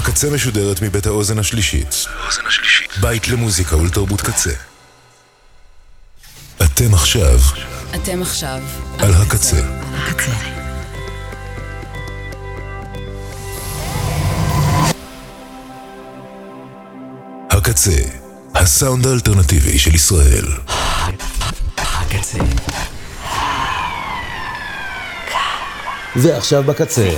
הקצה משודרת מבית האוזן השלישית. בית למוזיקה ולתרבות קצה. אתם עכשיו על הקצה. הקצה, הסאונד האלטרנטיבי של ישראל. הקצה. ועכשיו בקצה.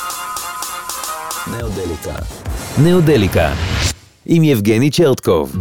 נאודליקה. עם יבגני צ'רטקוב.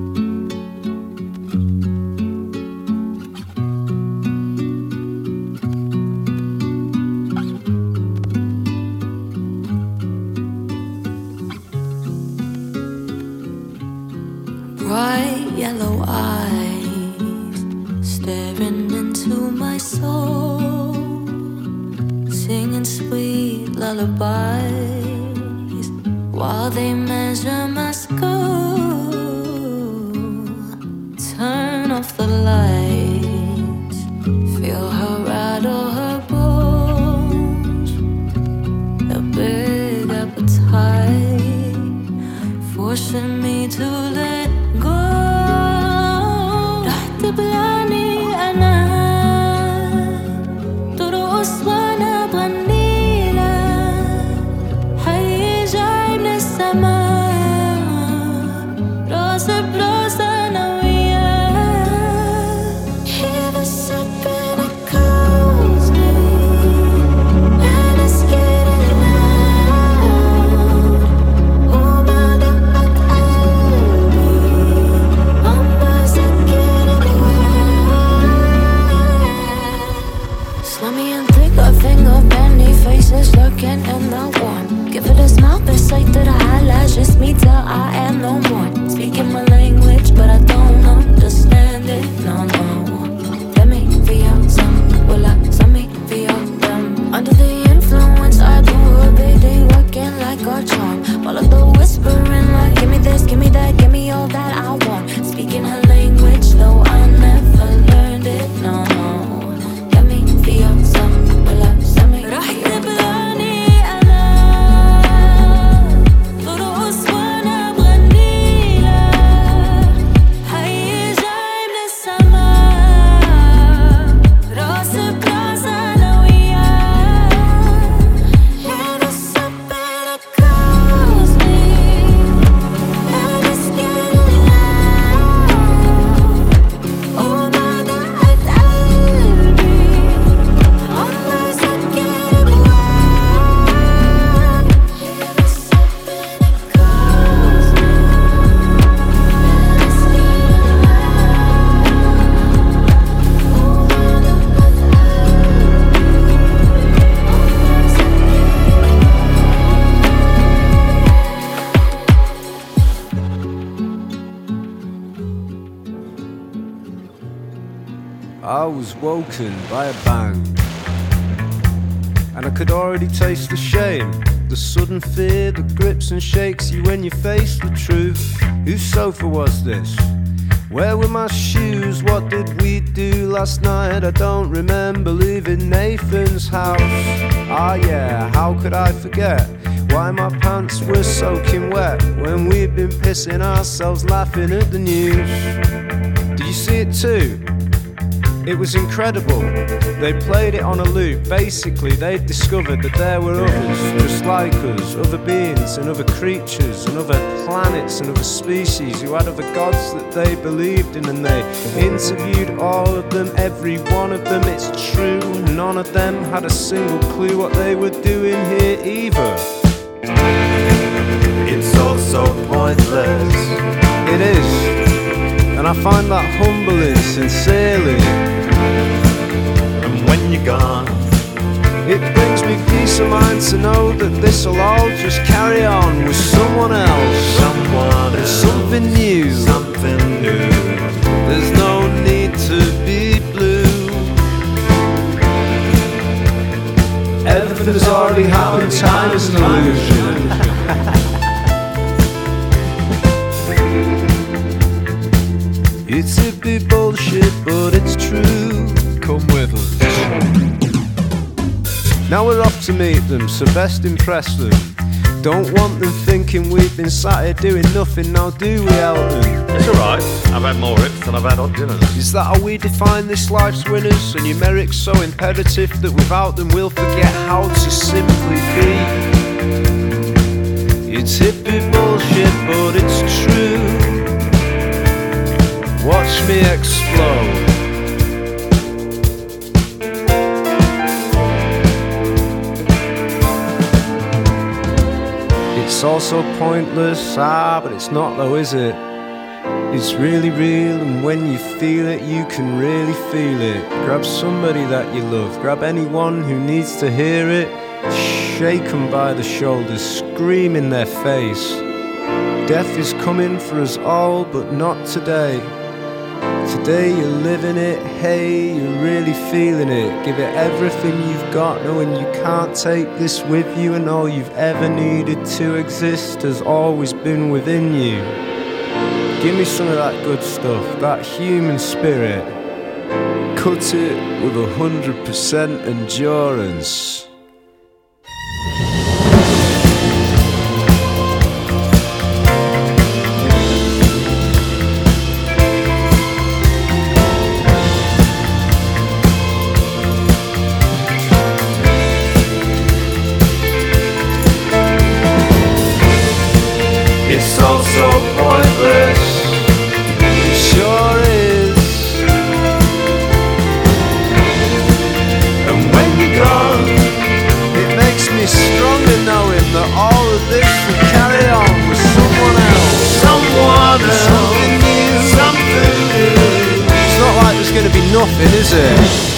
Woken by a bang, and I could already taste the shame, the sudden fear that grips and shakes you when you face the truth. Whose sofa was this? Where were my shoes? What did we do last night? I don't remember leaving Nathan's house. Ah yeah, how could I forget why my pants were soaking wet when we'd been pissing ourselves laughing at the news. Do you see it too? It was incredible. They played it on a loop. Basically, they'd discovered that there were others just like us, other beings and other creatures and other planets and other species who had other gods that they believed in, and they interviewed all of them, every one of them. It's true, none of them had a single clue what they were doing here either. It's all so pointless. It is, and I find that humbling sincerely. And when you're gone, it brings me peace of mind to know that this'll all just carry on with someone else, something new, There's no need to be blue. Everything's already happened, time is an illusion. It's a bit bullshit, but it's true. Come with us. Now we're off to meet them, so best impress them. Don't want them thinking we've been sat here doing nothing, now do we, Elton? It's alright. I've had more rips than I've had odd dinners. Is that how we define this life's winners? Are numerics so imperative that without them we'll forget how to simply be? It's hippie bullshit, but it's true. Watch me explode. It's all so pointless, but it's not though, is it? It's really real, and when you feel it, you can really feel it. Grab somebody that you love, grab anyone who needs to hear it. Shake them by the shoulders, scream in their face. Death is coming for us all, but not today. Today you're living it, hey, you're really feeling it. Give it everything you've got, knowing you can't take this with you, and all you've ever needed to exist has always been within you. Give me some of that good stuff, that human spirit. Cut it with 100% endurance. It's all so pointless. It sure is. And when you're gone, It makes me stronger knowing that all of this will carry on with someone else. someone Something else, new. something new. It's not like there's going to be nothing, is it?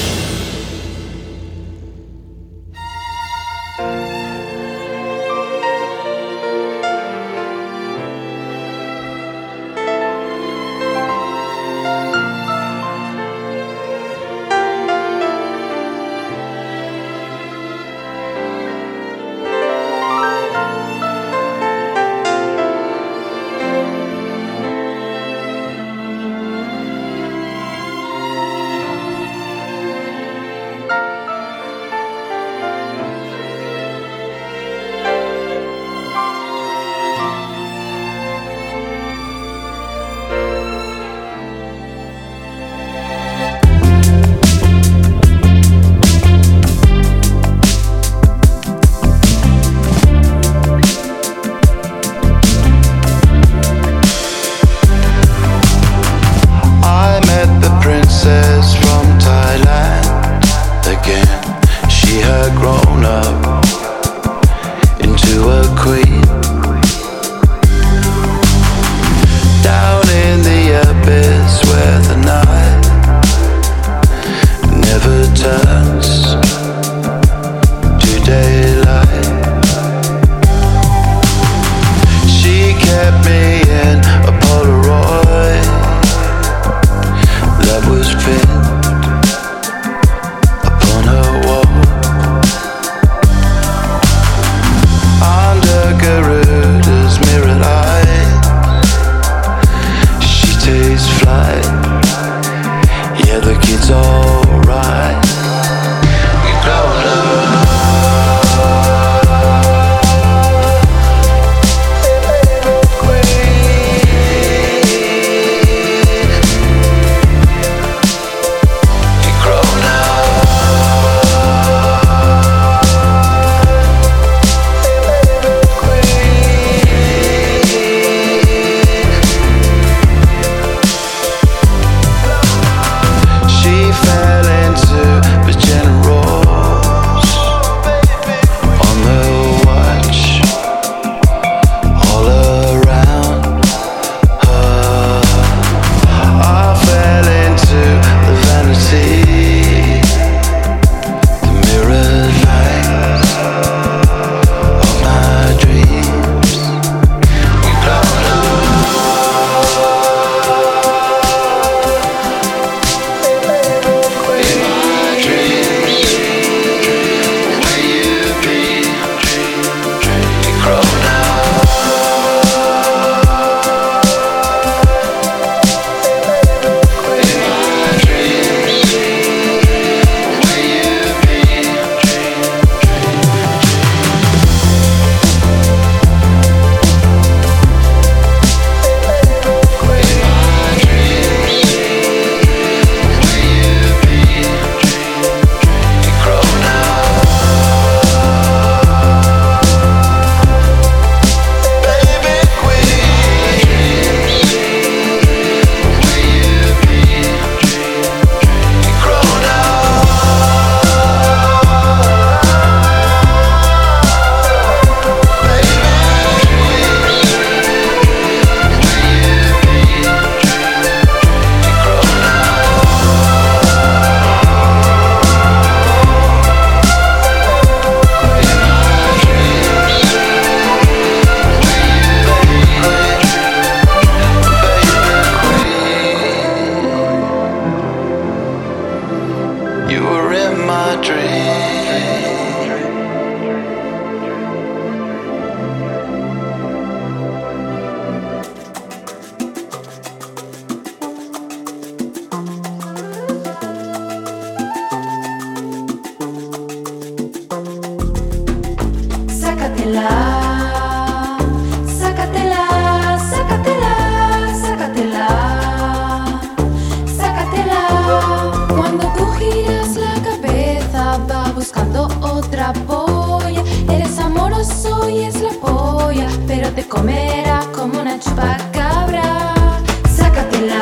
te comerá como una chupacabra. Sácatela,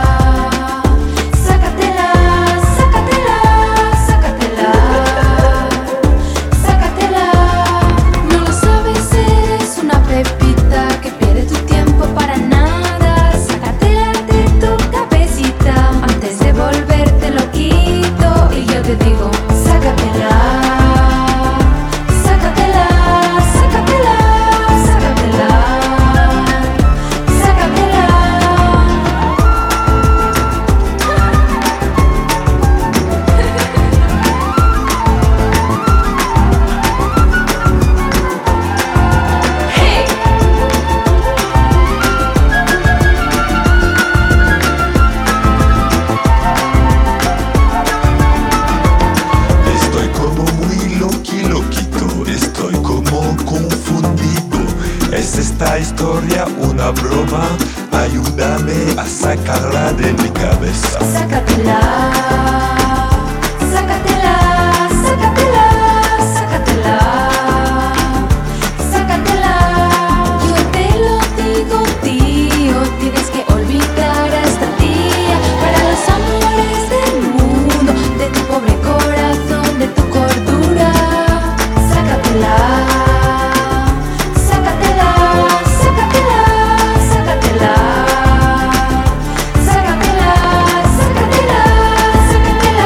sácatela, sácatela, sácatela, sácatela. No lo sabes, eres una pepita que pierde tu tiempo para nada. Sácatela de tu cabecita antes de volverte loquito. Y yo te digo, sácatela. Esta historia una broma, ayúdame a sacarla de mi cabeza. Sácatela, sácatela, sácatela, sácatela, sácatela. Yo te lo digo, tío, tienes que olvidar a esta tía. Para los amores del mundo, de tu pobre corazón, de tu cordura. Sácatela. Sácatela, sácatela, sácatela, sácatela.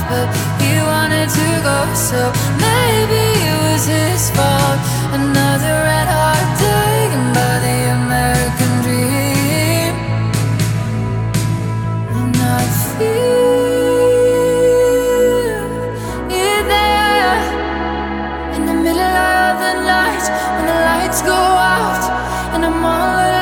but he wanted to go, so maybe it was his fault. Another red heart taken by the American dream. And I feel you there in the middle of the night when the lights go out and I'm all alone.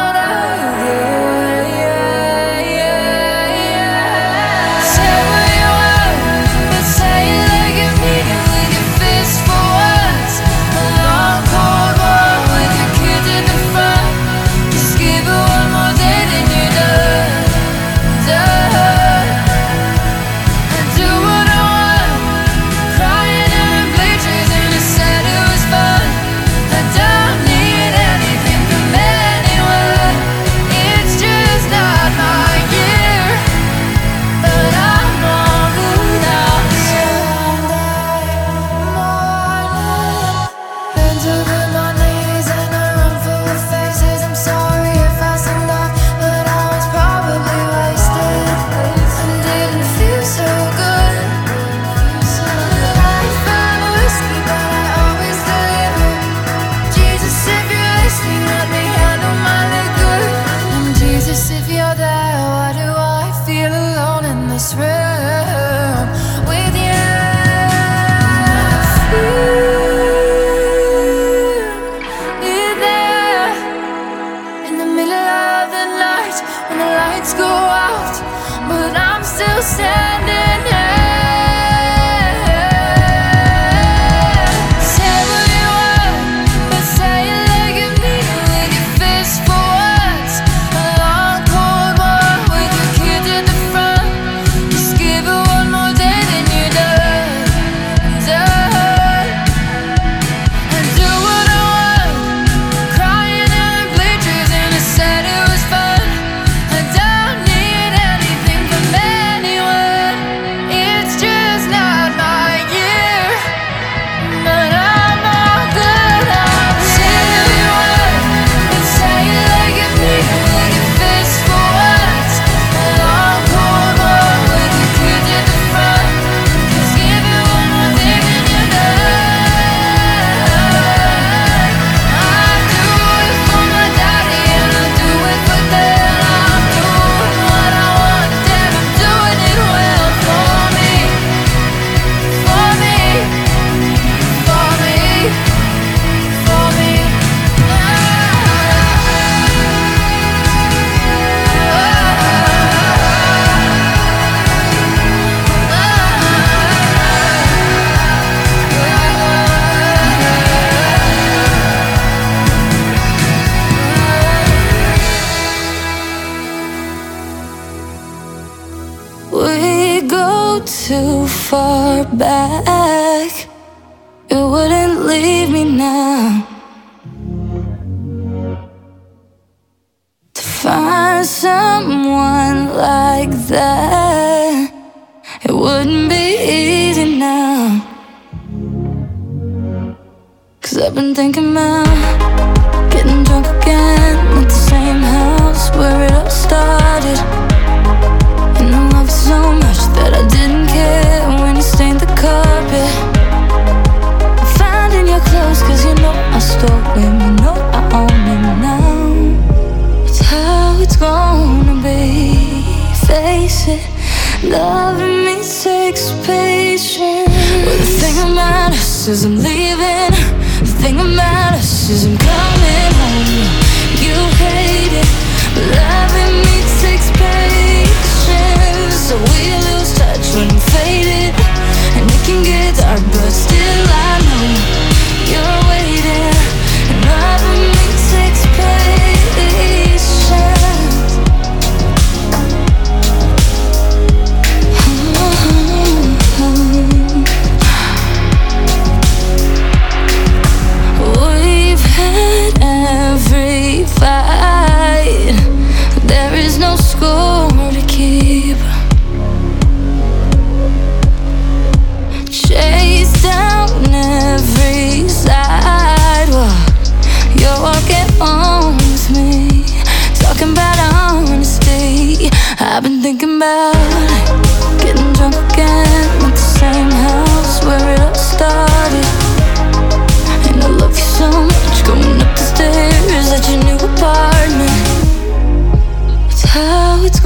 Too far back, you wouldn't leave me now. To find someone like that, it wouldn't be easy now. 'Cause I've been thinking about getting drunk again at the same house where it all started. And I love you so much that I didn't care when you stained the carpet. Finding your clothes 'cause you know I stole them, you know I own them now. It's how it's gonna be, face it. Loving me takes patience. Well, the thing about us is I'm leaving. The thing about us is I'm coming home. You hate it, but loving me takes patience. So we lose touch when we're faded, and it can get dark, but still I know you're waiting. And loving me takes patience. We've had every fight, there is no score to keep. Chase down every sidewalk, you're walking on with me, talking about honesty. I've been thinking about getting drunk again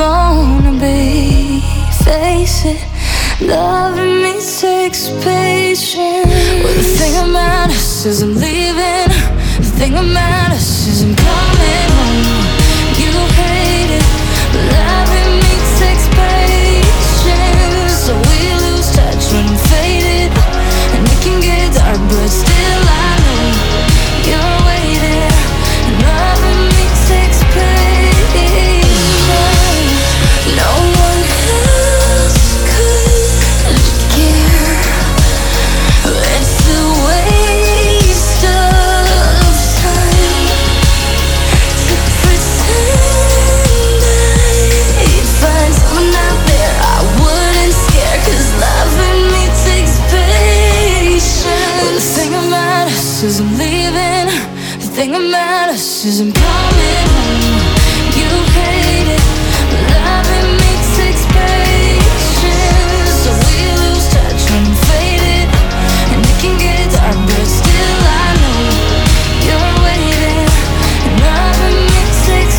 gonna be. Face it, loving me takes patience. Well, the thing that matters is I'm leaving. The thing that matters is I'm coming home. You hate it, but loving me takes patience. So we lose touch when I'm faded, and it can get dark, but still I know you're waiting. And loving me takes patience. No one else could care. It's a waste of time to pretend I'd find someone out there I wouldn't scare. 'Cause loving me takes patience. Well, the thing that matters is I'm leaving. The thing that matters is I'm coming home. You hate it, but loving me takes patience. So we lose touch when I'm faded, and it can get dark, but still I know you're waiting. And loving me takes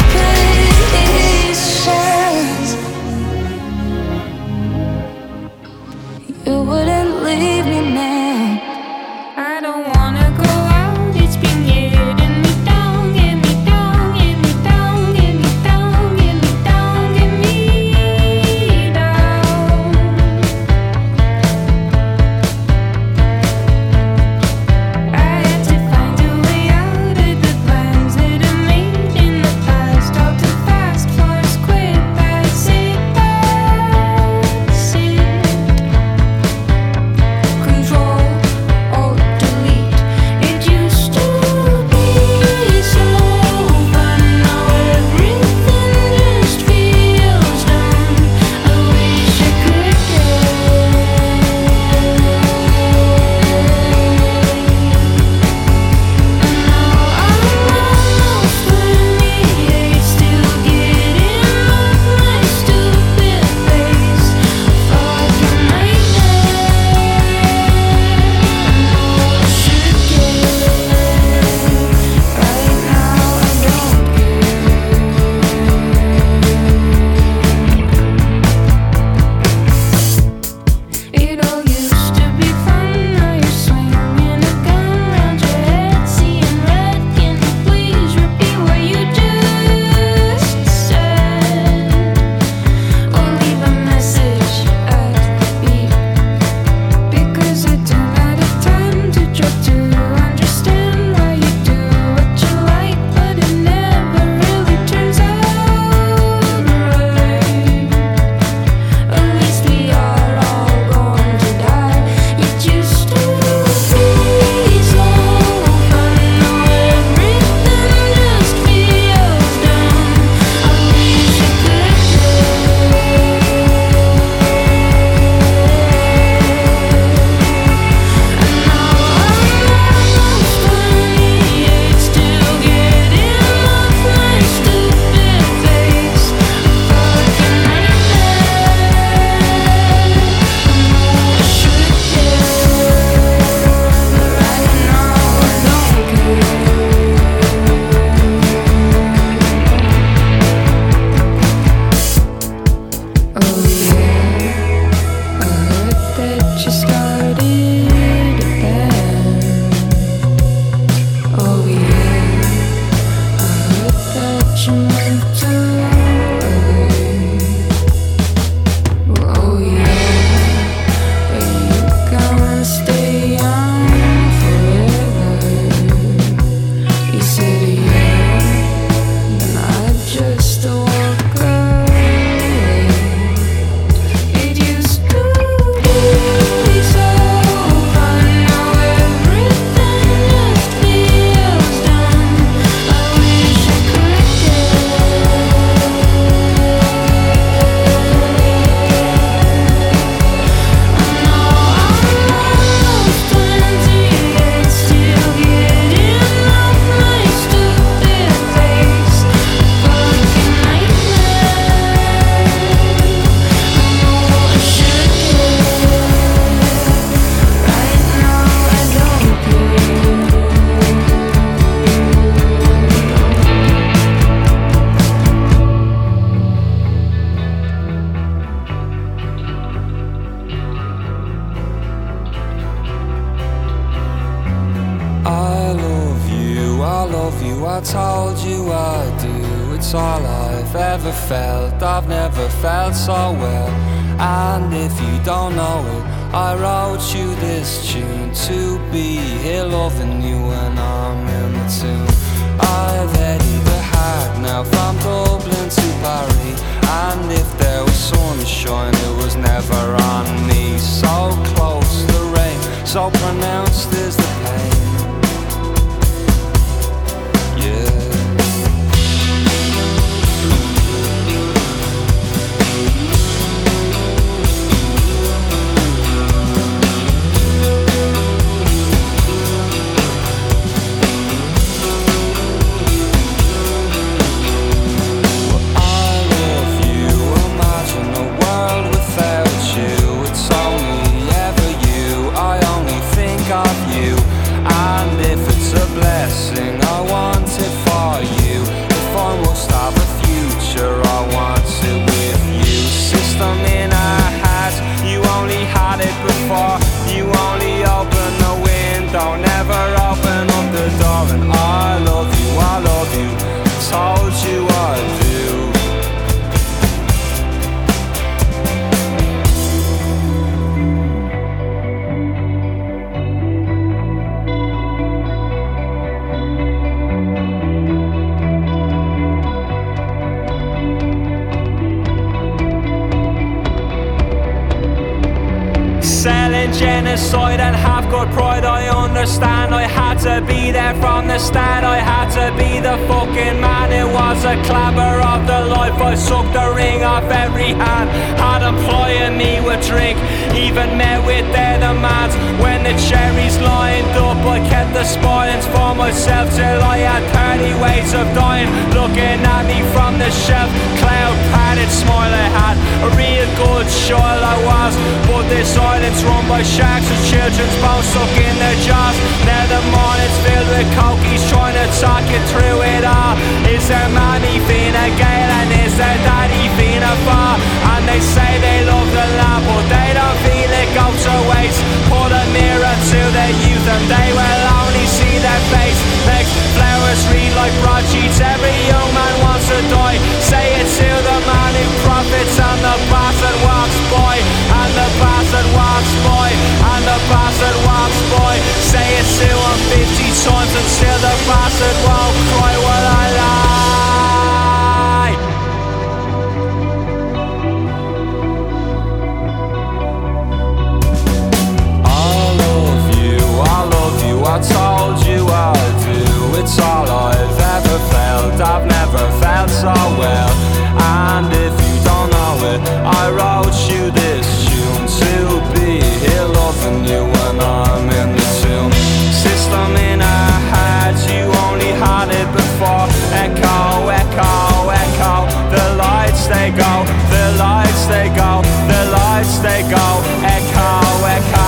patience. You wouldn't leave me now. I don't wanna go out, it's been getting me down, told you I do. It's all I've ever felt. I've never felt so well. And if you don't know it, I wrote you this tune to be here loving you when I'm in the tune. I've headed the hard now from Dublin to Paris, and if there was sunshine it was never on me. So close the rain, so pronounced is the pain. Yeah. Genocide and have got pride, I understand. I had to be there from the start. I had to be the fucking man. It was a clabber of the life. I sucked the ring off every hand. Had employing me with drink, even met with their demands. When the cherries lined up, I kept the spoilings for myself till I had 30 ways of dying. Looking at me from the shelf, cloud padded smile I had. A real good child I was, but this island's run by sharks with children's bones stuck in their jaws. Now the morning's filled with cokies trying to talk you through it all. Is their mommy Fina Gael and is their daddy Fina Fa? And they say they love the lab but they don't feel it goes to waste. Put a mirror to their youth and they will only see their face. Makes flowers read like broadsheets, every young man wants to die. Say it to the man who profits and the bastard walks by. And the bastard walks by. And the bastard walks by. Say it to him 50 times and still the bastard won't cry. Will I lie? I told you I do. It's all I've ever felt. I've never felt so well. And if you don't know it, I wrote you this tune to be here loving you when I'm in the tune. System in our heads, you only had it before. Echo, echo, echo. The lights they go, the lights they go, the lights they go. Echo, echo.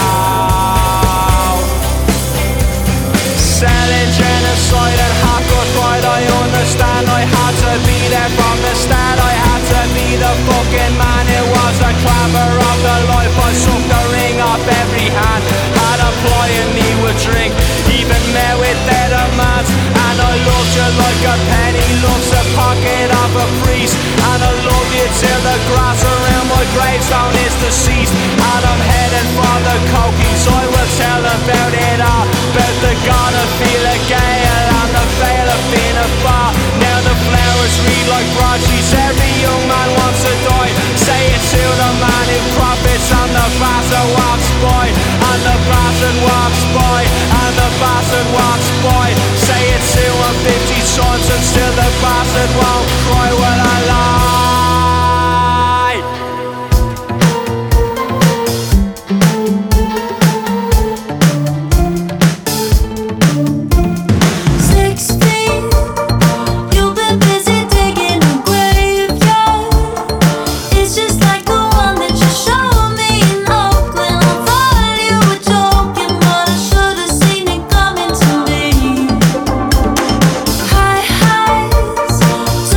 Selling genocide and hardcore pride, I understand. I had to be there from the start. I had to be the fucking man. It was a clabber of the life. I sucked the ring off every hand. Had employing me with drink, even met with their demands. And I loved you like a penny loves the pocket of a priest. And I love you till the grass around my gravestone is deceased. And I'm headed for the cokies, I will tell about it all. About the god of Fina Gael and the veil of Fina Fa. Now the flowers read like broadsheets, every young man wants to die. Say it to the man who profits and the bastard walks by. And the bastard walks by. And the bastard walks by. Say it to him 50 times and still the bastard won't cry. Will I lie? 16, you've been busy digging a graveyard. It's just like the one that you showed me in Oakland. I thought you were joking, but I should have seen it coming to me. High highs,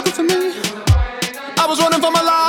for me. I was running for my life.